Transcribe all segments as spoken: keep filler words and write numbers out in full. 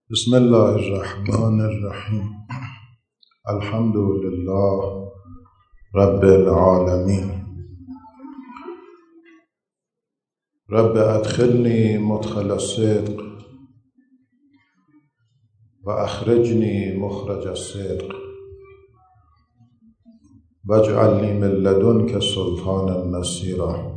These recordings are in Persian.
بسم الله الرحمن الرحیم. الحمد لله رب العالمین. رب ادخلنی مدخل الصدق و اخرجنی مخرج الصدق واجعلنی من لدنک سلطانا نصیرا.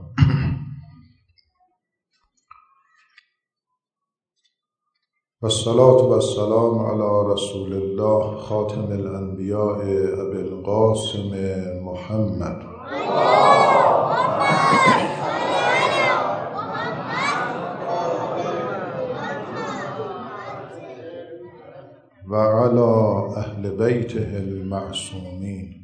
والصلاة والسلام على رسول الله خاتم الانبیاء ابی القاسم محمد و علی اهل بیته المعصومین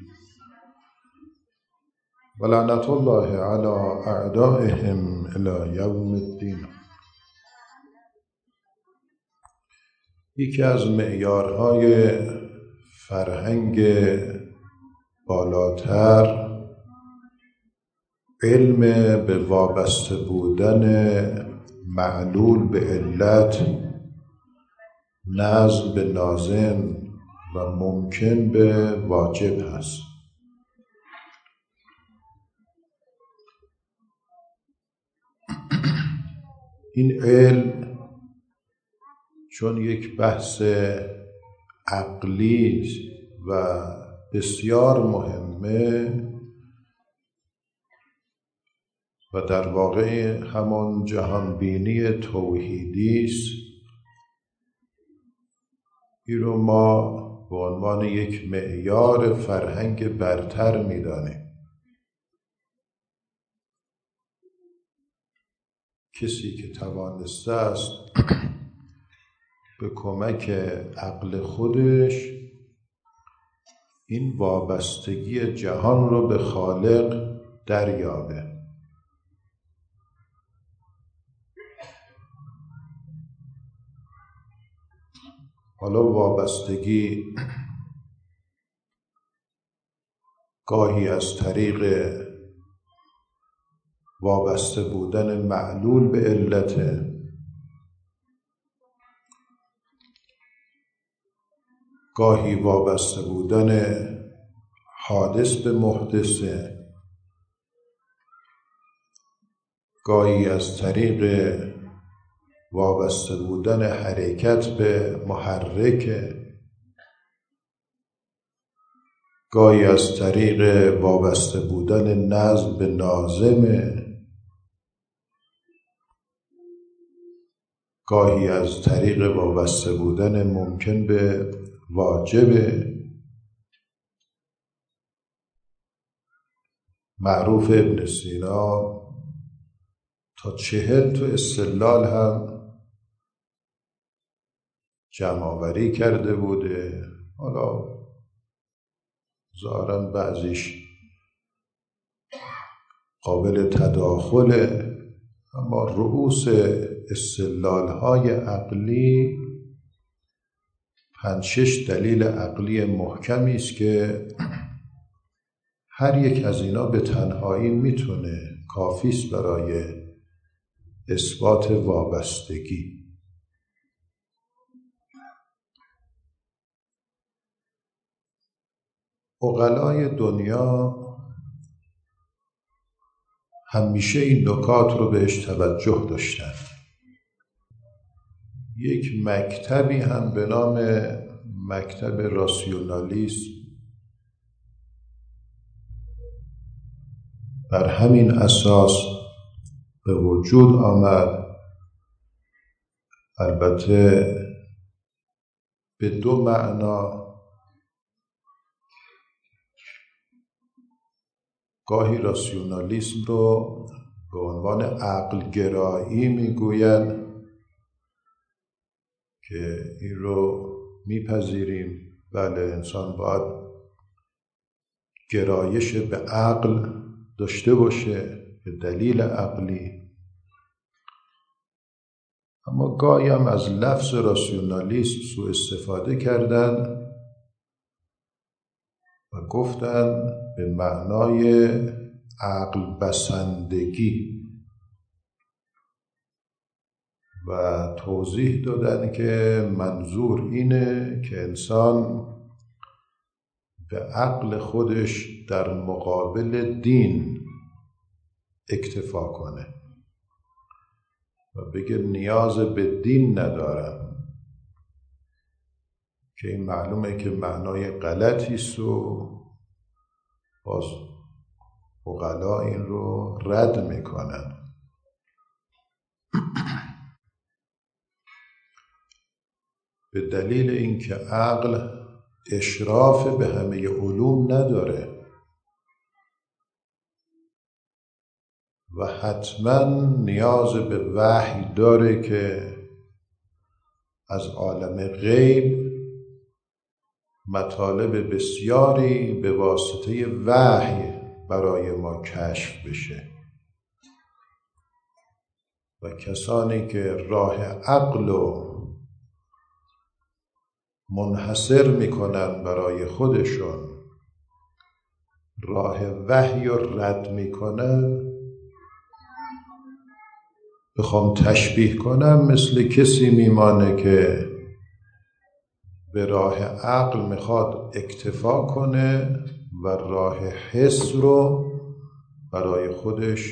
و لعنت الله علی اعدائهم الی یوم الدین. یکی از معیارهای فرهنگ بالاتر علم به وابسته بودن معلول به علت، نظم به لازم و ممکن به واجب هست. این علم چون یک بحث عقلی و بسیار مهمه و در واقع همان جهانبینی توحیدی است، این رو ما به عنوان یک معیار فرهنگ برتر می‌دانیم. کسی که توانسته است به کمک عقل خودش این وابستگی جهان رو به خالق دریابه. حالا وابستگی گاهی از طریق وابسته بودن معلول به علت، گاهی وابسته بودن حادث به محدثه، گاهی از طریق وابسته بودن حرکت به محرک، گاهی از طریق وابسته بودن نظم به لازم، گاهی از طریق وابسته بودن ممکن به واجب. معروف ابن سینا تا چهل تا استدلال هم جمع آوری کرده بوده. حالا ظاهراً بعضیش قابل تداخله، اما رؤوس استدلال‌های عقلی پنج شش دلیل عقلی محکمی است که هر یک از اینا به تنهایی میتونه کافی است برای اثبات وابستگی. عقلای دنیا همیشه این نکات رو بهش توجه داشتن. یک مکتبی هم به نام مکتب راسیونالیسم بر همین اساس به وجود آمد. البته به دو معنا، گاهی راسیونالیسم رو به عنوان عقل گرایی میگوید که این رو میپذیریم، بله انسان باید گرایش به عقل داشته باشه به دلیل عقلی. اما گاهی هم از لفظ راسیونالیسم سوء استفاده کردن و گفتن به معنای عقل بسندگی. و توضیح دادن که منظور اینه که انسان به عقل خودش در مقابل دین اکتفا کنه و بگه نیاز به دین ندارم، که این معلومه که معنای غلطی است و باز عقلا این رو رد میکنن. به دلیل اینکه عقل اشراف به همه علوم نداره و حتما نیاز به وحی داره که از عالم غیب مطالب بسیاری به واسطه وحی برای ما کشف بشه و کسانی که راه عقل و منحصر میکنن برای خودشون، راه وحی رو رد میکنن، بخوام تشبیه کنم مثل کسی میمانه که به راه عقل میخواد اکتفا کنه و راه حس رو برای خودش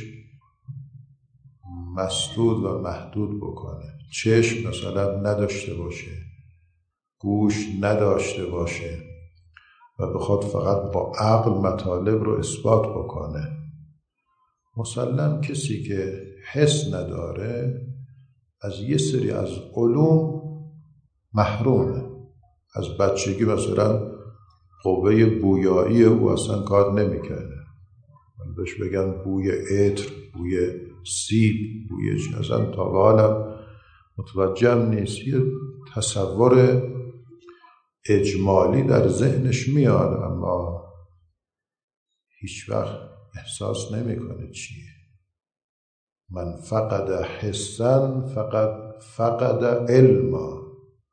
مسدود و محدود بکنه. چشم مثلا نداشته باشه، گوش نداشته باشه و بخواد فقط با عقل مطالب رو اثبات بکنه. مسلم کسی که حس نداره از یه سری از علوم محرومه. از بچگی مثلا قوه بویایی او اصلا کار نمیکنه، بهش بگن بوی عطر، بوی سیب، بوی چی، اصلا تا به حالم متوجهم نیست. یه تصور اجمالی در ذهنش میاد اما هیچ وقت احساس نمیکنه چیه. من فقد حسن فقد فقد علما.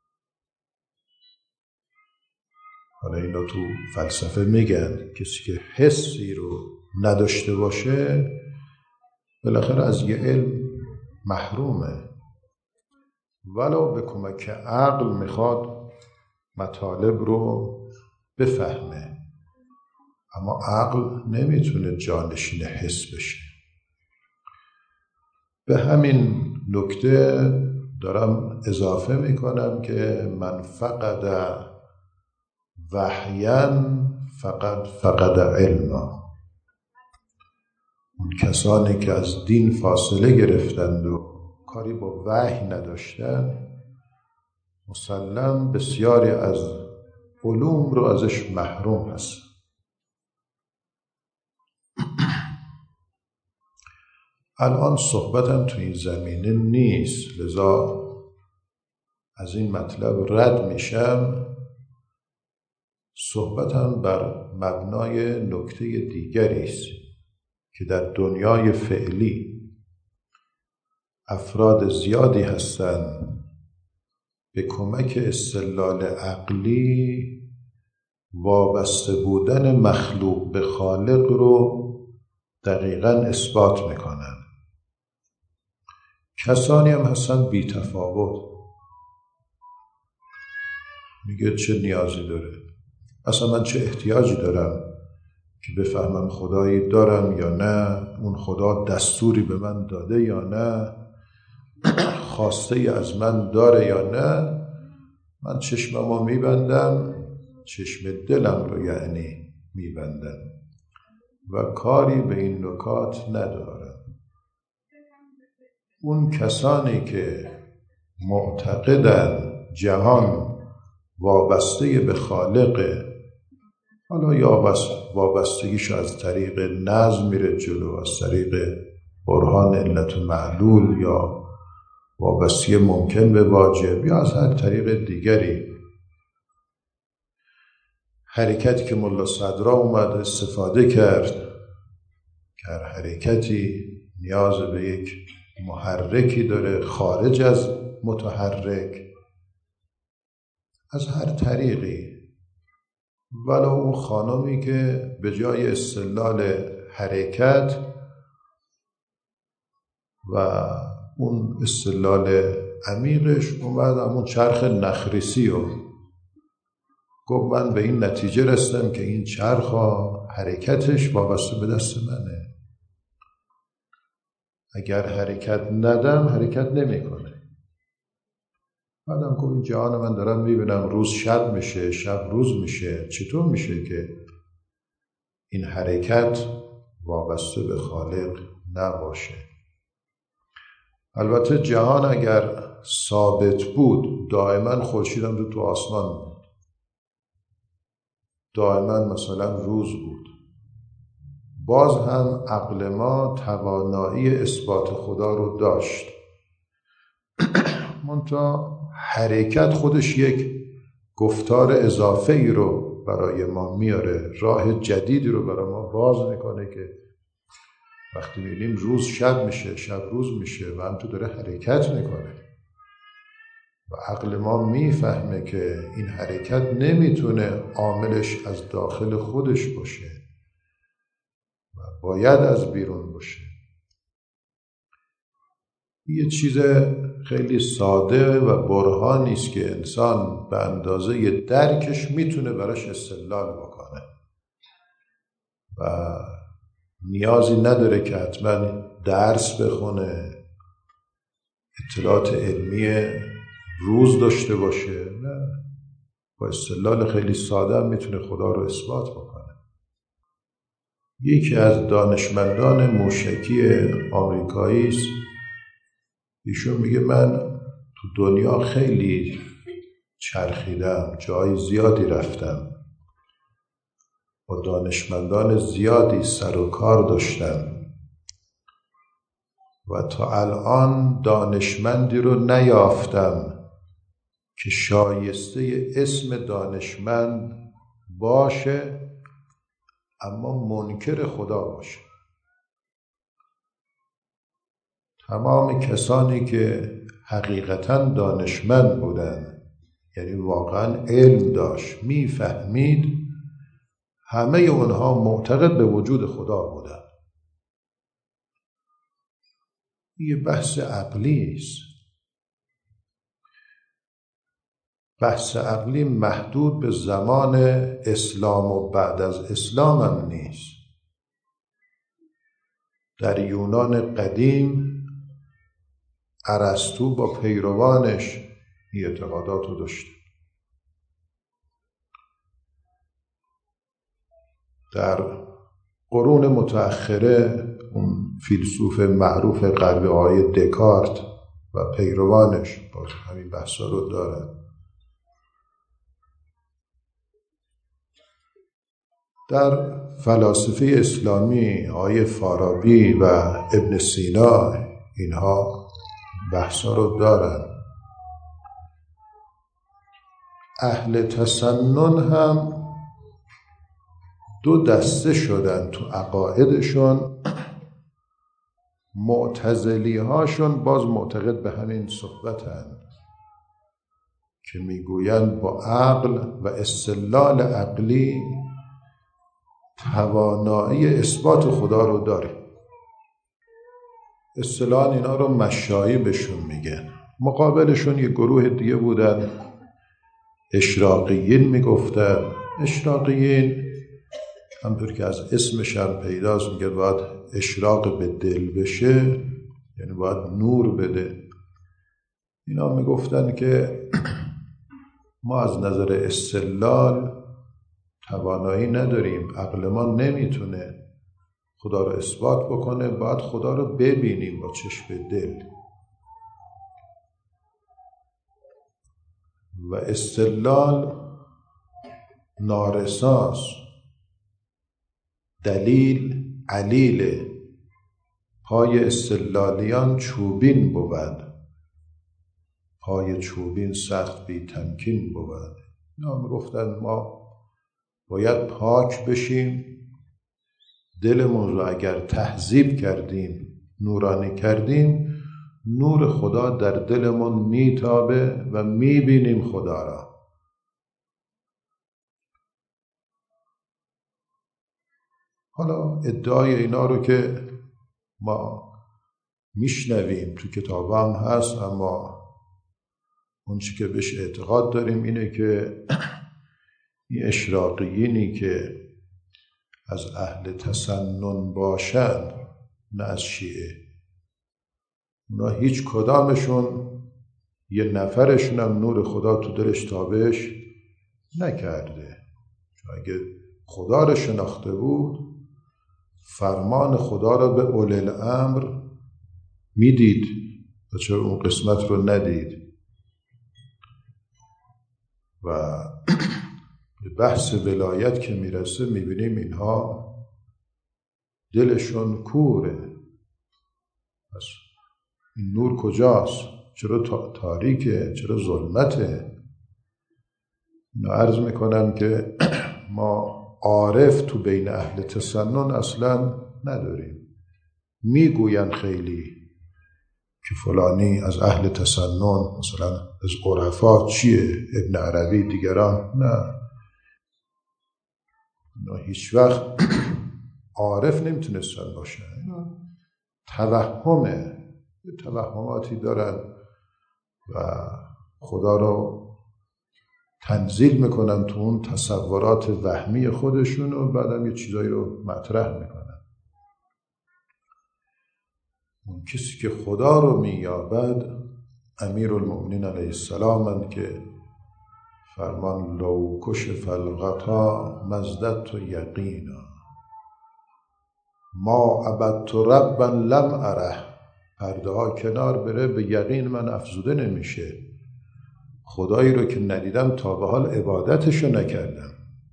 حالا اینو تو فلسفه میگن کسی که حسی رو نداشته باشه بالاخره از یه علم محرومه، ولو به کمک عقل میخواد مطالب رو بفهمه، اما عقل نمیتونه جانشین حس بشه. به همین نکته دارم اضافه میکنم که من فقد وحیاً فقط فقد علما. اون کسانی که از دین فاصله گرفتند و کاری با وحی نداشتن مسلم بسیاری از علوم رو ازش محروم هست. الان صحبتم تو این زمینه نیست، لذا از این مطلب رد میشم. صحبتم بر مبنای نکته دیگری است که در دنیای فعلی افراد زیادی هستند به کمک استدلال عقلی وابسته بودن مخلوق به خالق رو دقیقاً اثبات میکنن. کسانی هم هستن بی تفاوت، میگه چه نیازی داره، اصلا من چه احتیاجی دارم که بفهمم خدایی دارم یا نه، اون خدا دستوری به من داده یا نه، خواسته ای از من داره یا نه. من چشممو میبندم، چشم دلم رو یعنی میبندم و کاری به این نکات ندارم. اون کسانی که معتقدن جهان وابسته به خالقه، حالا یا وابستگیش از طریق نظم میره جلو، از طریق برهان علت و معلول، یا وابستگی ممکن به واجب، یا از هر طریق دیگری، حرکتی که ملا صدرا اومد استفاده کرد که هر حرکتی نیاز به یک محرکی داره خارج از متحرک، از هر طریقی، ولو اون خانمی که به جای استدلال حرکت و اون استدلال عمیقش اومد همون چرخ نخریسی و گفت من به این نتیجه رسیدم که این چرخ ها حرکتش وابسته به دست منه، اگر حرکت ندم حرکت نمیکنه. بعدم گفت این جهان من دارم میبینم روز شب میشه، شب روز میشه، چطور میشه که این حرکت وابسته به خالق نباشه؟ البته جهان اگر ثابت بود دائما خورشید هم تو, تو آسمان بود، دائما مثلا روز بود، باز هم عقل ما توانایی اثبات خدا رو داشت. منتها حرکت خودش یک گفتار اضافه ای رو برای ما میاره، راه جدیدی رو برای ما باز میکنه که وقتی میبینیم روز شب میشه، شب روز میشه و هم تو داره حرکت میکنه و عقل ما میفهمه که این حرکت نمیتونه عاملش از داخل خودش باشه و باید از بیرون باشه. یه چیز خیلی ساده و برهانی است که انسان به اندازه درکش میتونه براش استدلال بکنه و نیازی نداره که حتما درس بخونه، اطلاعات علمی روز داشته باشه، نه، با استدلال خیلی ساده هم میتونه خدا رو اثبات بکنه. یکی از دانشمندان موشکی آمریکایی است، ایشون میگه من تو دنیا خیلی چرخیدم، جای زیادی رفتم، با دانشمندان زیادی سر و کار داشتم و تا الان دانشمندی رو نیافتم که شایسته اسم دانشمند باشه اما منکر خدا باشه. تمام کسانی که حقیقتاً دانشمند بودن، یعنی واقعاً علم داشت، میفهمید، همه اونها معتقد به وجود خدا بودن. یه بحث عقلی است. بحث عقلی محدود به زمان اسلام و بعد از اسلام هم نیست. در یونان قدیم ارسطو با پیروانش این اعتقادات رو داشت. در قرون متأخره اون فیلسوف معروف غربی آقای دکارت و پیروانش باز همین بحثا رو دارن. در فلاسفه اسلامی آقای فارابی و ابن سینا اینها بحثا رو دارن. اهل تسنن هم دو دسته شدن تو عقایدشون. معتزلی هاشون باز معتقد به همین صحبتن که میگویند با عقل و استدلال عقلی توانایی اثبات خدا رو داره. اصطلاحاً اینا رو مشایی بهشون میگن. مقابلشون یه گروه دیگه بودن، اشراقیین میگفتن. اشراقیین همطور که از اسمش هم پیداست میگه باید اشراق به دل بشه، یعنی باید نور بده. اینا میگفتن که ما از نظر استدلال توانایی نداریم، عقل ما نمیتونه خدا رو اثبات بکنه، باید خدا رو ببینیم با چشم دل. و استدلال نارساس، دلیل علیل، پای استدلالیان چوبین بود، پای چوبین سخت بی تمکین بود. اینا میگفتن ما باید پاک بشیم، دلمون رو اگر تهذیب کردیم، نورانی کردیم، نور خدا در دلمون میتابه و میبینیم خدا را. حالا ادعای اینا رو که ما میشنویم تو کتاب هم هست، اما اون چی که بهش اعتقاد داریم اینه که این اشراقیینی که از اهل تسنن باشن، نه از شیعه، اونا هیچ کدامشون یه نفرشون هم نور خدا تو دلش تابش نکرده. چون اگه خدا رو شناخته بود فرمان خدا رو به اولی الامر میدید و چرا اون قسمت رو ندید؟ و به بحث ولایت که میرسه میبینیم اینها دلشون کوره. پس این نور کجاست؟ چرا تاریکه؟ چرا ظلمته؟ اینو عرض میکنم که ما عارف تو بین اهل تسنن اصلا نداریم. میگوین خیلی که فلانی از اهل تسنن، مثلا از عرفا چیه، ابن عربی دیگران، نه نه هیچ وقت عارف نمیتونستن باشن. توهمه، توهماتی دارن و خدا رو تنزیل میکنن تو اون تصورات وهمی خودشون و بعدم یه چیزایی رو مطرح میکنن. اون کسی که خدا رو مییابد امیرالمؤمنین علیه السلام که فرمان لو کشف الغطا مزددت یقینا ما عبدت ربا لم اره. پرده ها کنار بره به یقین من افزوده نمیشه. خدایی رو که ندیدم تا به حال عبادتشو نکردم.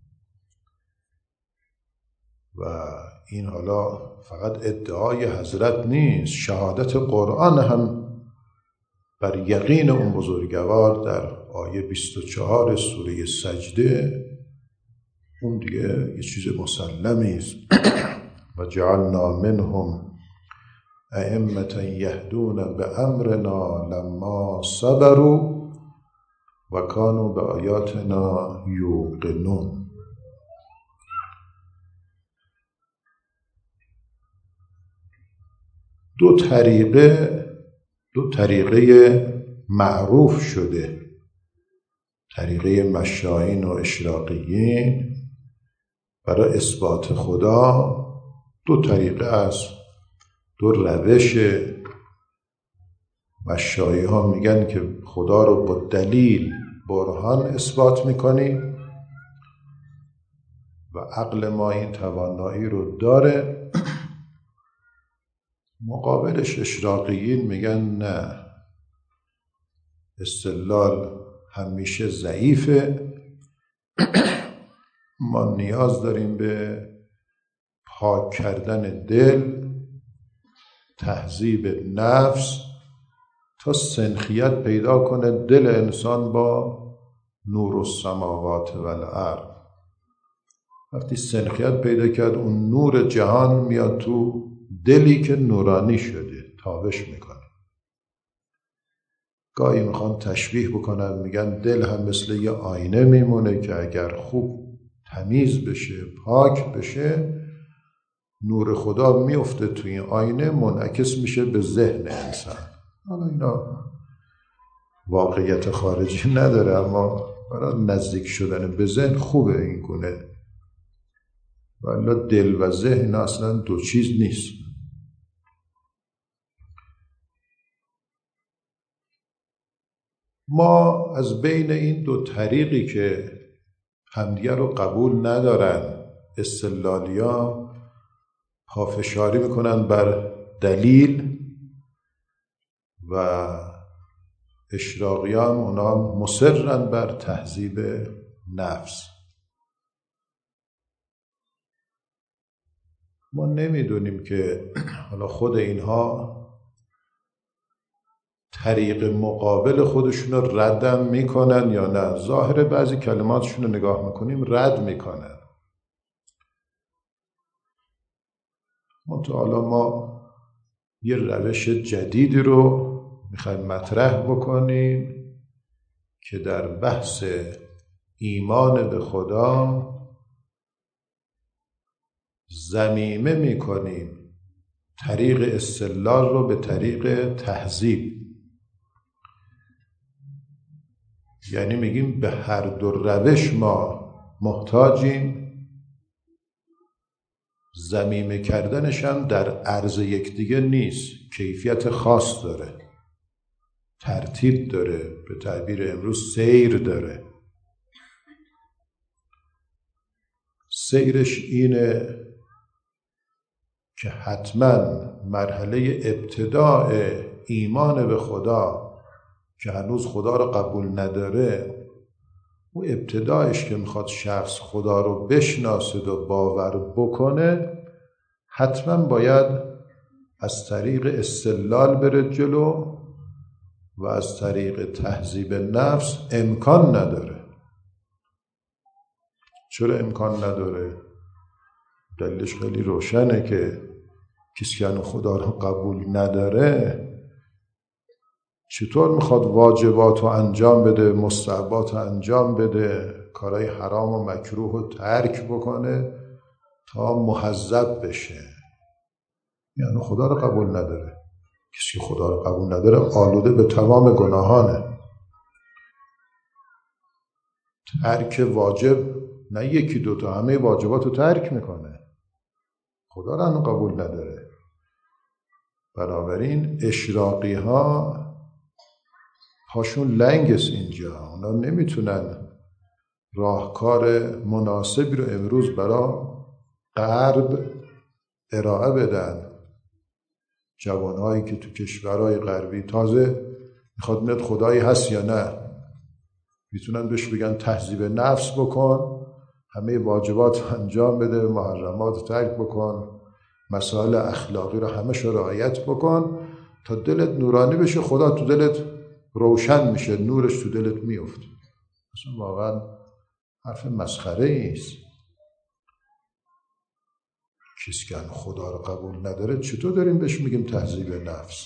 و این حالا فقط ادعای حضرت نیست، شهادت قرآن هم بر یقین اون بزرگوار در آیه بیست و چهار سوره سجده، اون دیگه یه چیز مسلمی است. و جعلنا منهم ائمة یهدون بامرنا لما صبروا و کانوا بآیاتنا یوقنون. دو طریقه دو طریقه معروف شده، طریقه مشایین و اشراقیین برای اثبات خدا. دو طریقه است، دو روش. مشایی ها میگن که خدا رو با دلیل برهان اثبات میکنیم و عقل ما این توانایی رو داره. مقابلش اشراقیین میگن نه، استدلال همیشه ضعیفه، ما نیاز داریم به پاک کردن دل، تهذیب نفس تا سنخیت پیدا کنه دل انسان با نور السماوات و الارض. وقتی سنخیت پیدا کرد اون نور جهان میاد تو دلی که نورانی شده، تابش میکنه. گاهی میخوان تشبیه بکنن، میگن دل هم مثل یه آینه میمونه که اگر خوب تمیز بشه، پاک بشه، نور خدا میفته توی این آینه، منعکس میشه به ذهن انسان. حالا اینا واقعیت خارجی نداره، اما برای نزدیک شدن به ذهن خوبه این گونه. ولی دل و ذهن اصلا دو چیز نیست. ما از بین این دو طریقی که همدیگر رو قبول ندارن، استدلالیا پافشاری میکنن بر دلیل و اشراقیان اونا مصرن بر تهذیب نفس. ما نمیدونیم که حالا خود اینها طریق مقابل خودشون رو ردم میکنن یا نه. ظاهر بعضی کلماتشون رو نگاه میکنیم رد میکنن. حالا ما یه روش جدیدی رو میخوایم مطرح بکنیم که در بحث ایمان به خدا ضمیمه میکنیم طریق استدلال رو به طریق تهذیب. یعنی میگیم به هر دو روش ما محتاجیم. ضمیمه کردنش هم در عرض یکدیگه نیست، کیفیت خاص داره، ترتیب داره، به تعبیر امروز سیر داره. سیرش اینه که حتما مرحله ابتداء ایمان به خدا که هنوز خدا رو قبول نداره، اون ابتدایش که میخواد شخص خدا رو بشناسه و باور بکنه، حتما باید از طریق استدلال بره جلو و از طریق تهذیب نفس امکان نداره. چرا امکان نداره؟ دلیلش خیلی روشنه که کسی که خدا رو قبول نداره چطور میخواد واجبات رو انجام بده، مستحبات رو انجام بده، کارهای حرام و مکروه رو ترک بکنه تا مهذب بشه؟ یعنی خدا رو قبول نداره. کسی که خدا رو قبول نداره آلوده به تمام گناهانه. ترک واجب نه یکی دوتا، همه واجبات رو ترک میکنه. خدا رو هم قبول نداره. بنابراین اشراقی ها پاشون لنگست اینجا، اونا نمیتونن راهکار مناسبی رو امروز برای غرب ارائه بدن. جوانهایی که تو کشورهای غربی تازه میخواد میاد خدایی هست یا نه، میتونن بهش بگن تهذیب نفس بکن، همه واجبات انجام بده، محرمات ترک بکن، مسائل اخلاقی رو همه شو رعایت بکن تا دلت نورانی بشه، خدا تو دلت روشن میشه، نورش تو دلت میفته. اصلا واقعا حرف مسخره است. کسی که خدا رو قبول نداره چطور داریم بهش میگیم تهذیب نفس؟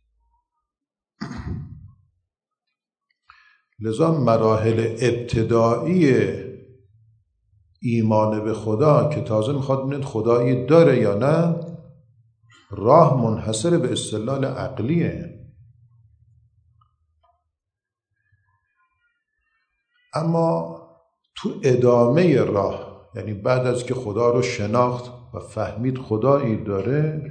لذا مراحل ابتدایی ایمان به خدا که تازه میخواد ببینید خدایی داره یا نه، راه منحصر به استدلال عقلیه. اما تو ادامه راه، یعنی بعد از که خدا رو شناخت و فهمید خدایی داره،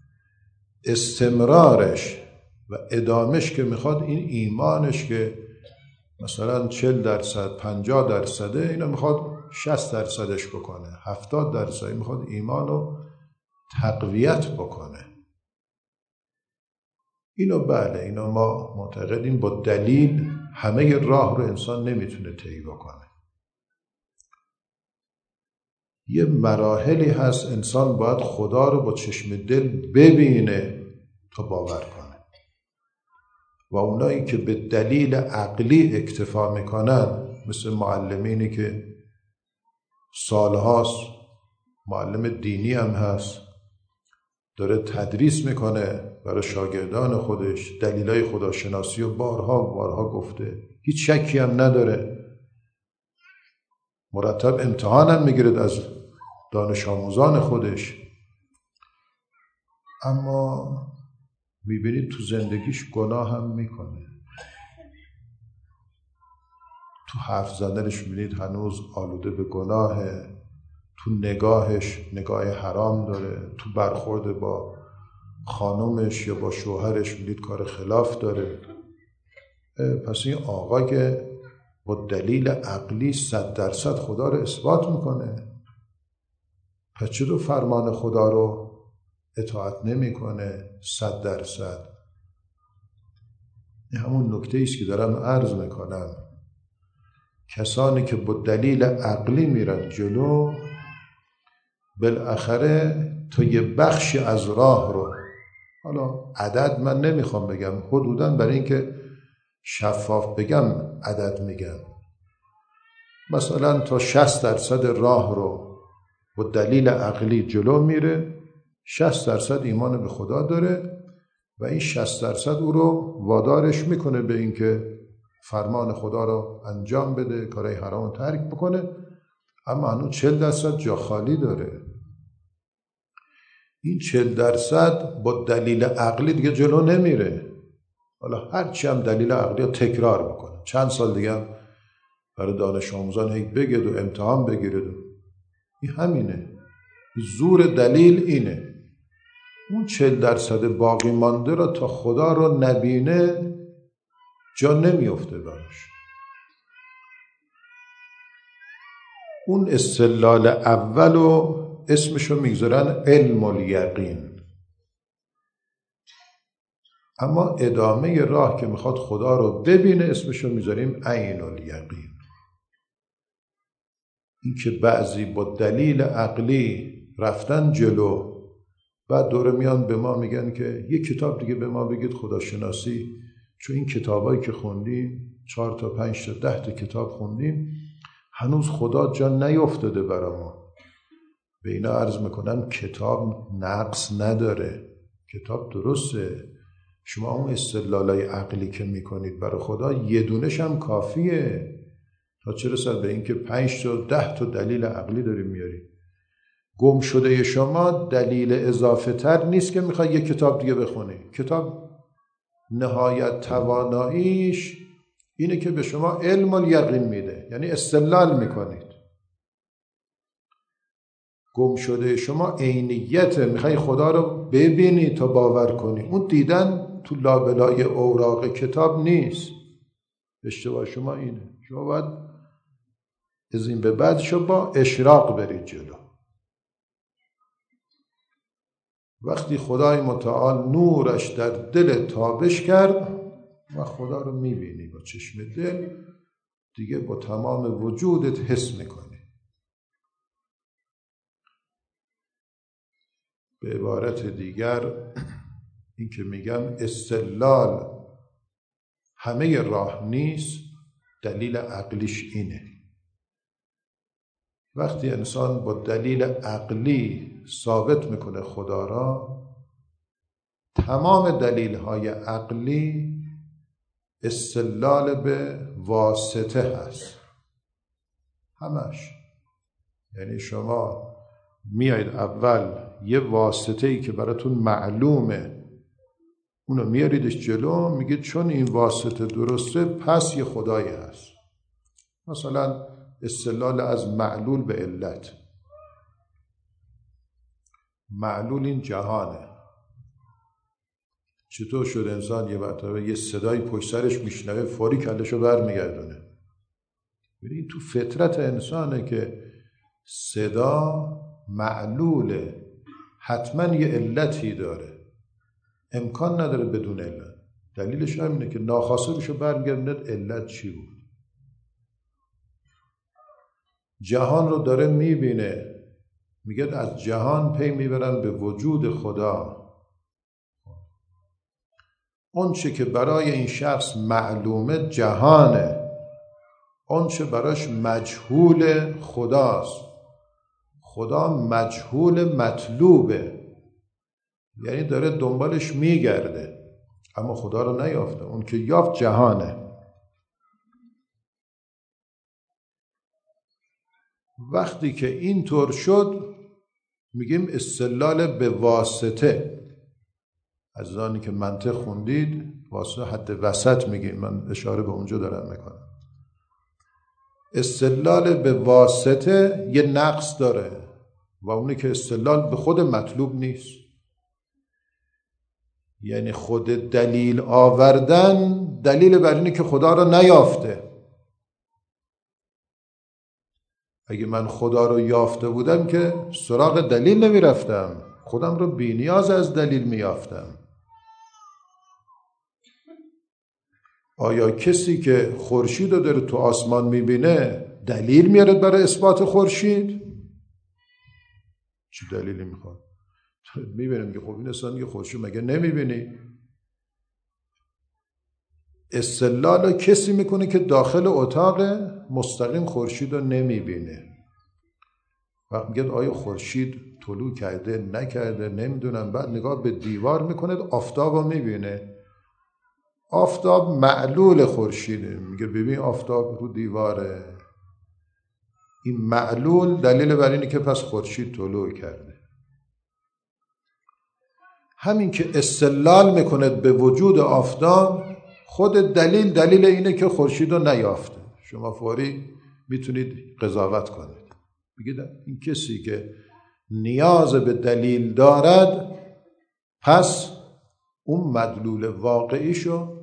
استمرارش و ادامش که میخواد این ایمانش که مثلا چهل درصد پنجاه درصده، اینو میخواد شصت درصدش بکنه، هفتاد درصد میخواد ایمان رو تقویت بکنه. اینو بله، اینو ما معتقدیم با دلیل همه راه رو انسان نمیتونه طی بکنه. یه مراحلی هست انسان باید خدا رو با چشم دل ببینه تا باور کنه، و اونایی که به دلیل عقلی اکتفا میکنن، مثل معلمینی که سالهاست معلم دینی هم هست، داره تدریس میکنه برای شاگردان خودش، دلیلای خداشناسی و بارها و بارها گفته، هیچ شکی هم نداره، مرتب امتحان هم میگیرد از دانش آموزان خودش، اما میبینید تو زندگیش گناه هم میکنه. تو حرف زدنش میبینید هنوز آلوده به گناهه، تو نگاهش نگاه حرام داره، تو برخورد با خانومش یا با شوهرش میبینید کار خلاف داره. پس این آقا که با دلیل عقلی صد درصد خدا رو اثبات میکنه، پس چطور فرمان خدا رو اطاعت نمیکنه صد درصد؟ این همون نکته ایست که دارم عرض میکنم. کسانی که با دلیل عقلی میرن جلو، بالاخره تا یه بخشی از راه رو، حالا عدد من نمیخوام بگم، حدوداً برای اینکه شفاف بگم عدد میگم، مثلا تا شصت درصد راه رو با دلیل عقلی جلو میره، شصت درصد ایمان به خدا داره و این شصت درصد او رو وادارش میکنه به اینکه فرمان خدا رو انجام بده، کارهای حرام رو ترک بکنه، اما هنوز چهل درصد جا خالی داره. این چهل درصد با دلیل عقلی دیگه جلو نمیره. حالا هرچی هم دلیل عقلی رو تکرار بکنه، چند سال دیگه هم برای دانش آموزان هی بگید و امتحان بگیرید. این همینه، زور دلیل اینه. اون چهل درصد باقی مانده را تا خدا رو نبینه جا نمیفته براش. اون استدلال اولو اسمشو میگذارن علم الیقین، اما ادامه راه که میخواد خدا رو ببینه اسمشو میذاریم عین الیقین. این که بعضی با دلیل عقلی رفتن جلو، بعد دوره میان به ما میگن که یک کتاب دیگه به ما بگید خداشناسی، چون این کتابایی که خوندیم چهار تا پنج تا ده تا کتاب خوندیم هنوز خدا جا نیفتاده برا ما. به اینا عرض میکنم کتاب نقص نداره، کتاب درسته. شما اون استدلالای عقلی که میکنید برای خدا یه دونش هم کافیه، تا چه رسد به این که پنج تا ده تا دلیل عقلی داریم میاریم. گم شده شما دلیل اضافه تر نیست که میخوای یک کتاب دیگه بخونی. کتاب نهایت تواناییش اینه که به شما علم الیقین میده، یعنی استدلال میکنید. گم شده شما عینیته، میخوای خدا رو ببینی تا باور کنی. اون دیدن تو لابلای اوراق کتاب نیست. اشتباه شما اینه. شما باید از این به بعد شما با اشراق برید جلو. وقتی خدای متعال نورش در دل تابش کرد و خدا رو میبینی با چشم دل، دیگه با تمام وجودت حس میکنی. به عبارت دیگر این که میگم استدلال همه راه نیست، دلیل عقلیش اینه. وقتی انسان با دلیل عقلی ثابت میکنه خدا را، تمام دلیل‌های عقلی استدلال به واسطه هست، همش. یعنی شما میایید اول یه واسطه‌ای که براتون معلومه اونو میاریدش جلو، میگید چون این واسطه درسته پس یه خدایی هست. مثلا استدلال از معلول به علت. معلول این جهانه. چطور شد انسان یه مرتبه یه صدای پشت سرش میشنوه فوری کلشو برمیگردونه؟ ببین تو فطرت انسانه که صدا معلوله، حتما یه علتی داره، امکان نداره بدون علت. دلیلش همینه که ناخواسته بشه برمیگردونه علت چی بود. جهان رو داره میبینه، میگه از جهان پی میبرن به وجود خدا. اون چه که برای این شخص معلومه جهانه، اون چه براش مجهول خداست. خدا مجهول مطلوبه، یعنی داره دنبالش میگرده اما خدا رو نیافته. اون که یافت جهانه. وقتی که اینطور شد میگیم استدلال به واسطه. از آنی که منطق خوندید واسطه حد وسط میگیم، من اشاره به اونجا دارم میکنم. استدلال به واسطه یه نقص داره و اونی که استدلال به خود مطلوب نیست. یعنی خود دلیل آوردن دلیل بر اینه که خدا رو نیافته. اگه من خدا رو یافته بودم که سراغ دلیل نمی رفتم، خودم رو بی نیاز از دلیل می یافتم. آیا کسی که خورشید رو داره تو آسمان می بینه دلیل میاره برای اثبات خورشید؟ چه دلیلی میخواد؟ می بینیم که خب این اصلا یه خورشید مگه نمی بینی؟ استدلال کسی میکنه که داخل اتاق مستقیم خورشید رو نمیبینه. وقت میگه آیا خورشید طلوع کرده نکرده نمیدونم، بعد نگاه به دیوار میکنه آفتاب رو میبینه. آفتاب معلول خورشیده، میگه ببین آفتاب رو دیواره. این معلول دلیل بر اینه که پس خورشید طلوع کرده. همین که استدلال میکنه به وجود آفتاب، خود دلیل دلیل اینه که خورشید رو نیافته. شما فوری میتونید قضاوت کنید، بگید این کسی که نیاز به دلیل دارد پس اون مدلول واقعیشو